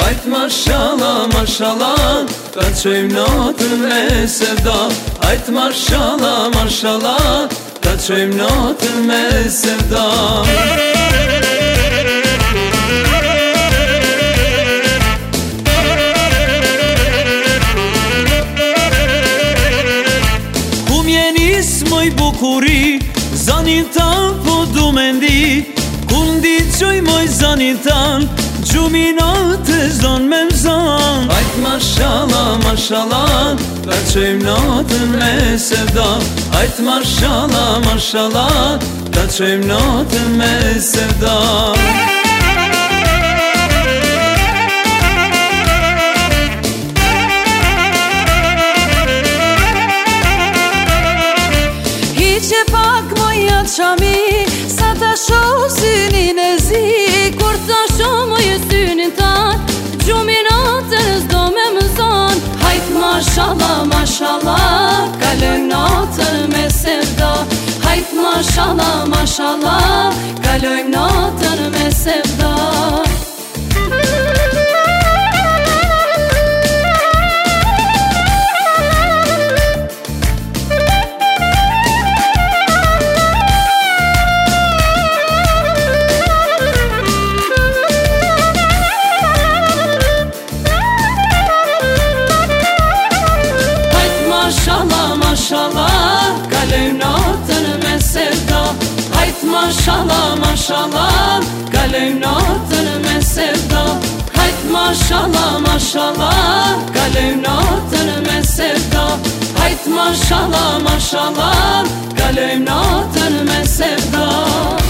Hayt maşallah maşallah kaçayım notun me sevda. Hayt maşallah maşallah kaçayım notun me sevda. Moj bukuri, zanitan po dumendi. Kundi qoj moj zanitan, gjuminat e zon me mzan. Hajt mashallah, mashallah, ka qojmë natën me sevda. Hajt mashallah, mashallah, ka qojmë natën me sevda. Që pak moja qami, sa ta shoh synin e zi. Kur ta shoh moje synin tan, gjumin natën s'do me më zon. Hajt mashallah, mashallah, kalojm natën me sevda. Hajt mashallah, mashallah, kalojm natën me sevda. Maşallah, kalojm natën me sevda. Hajt maşallah, maşallah, kalojm natën me sevda. Hajt maşallah, maşallah, kalojm natën me sevda. Hajt maşallah, maşallah, kalojm natën me sevda.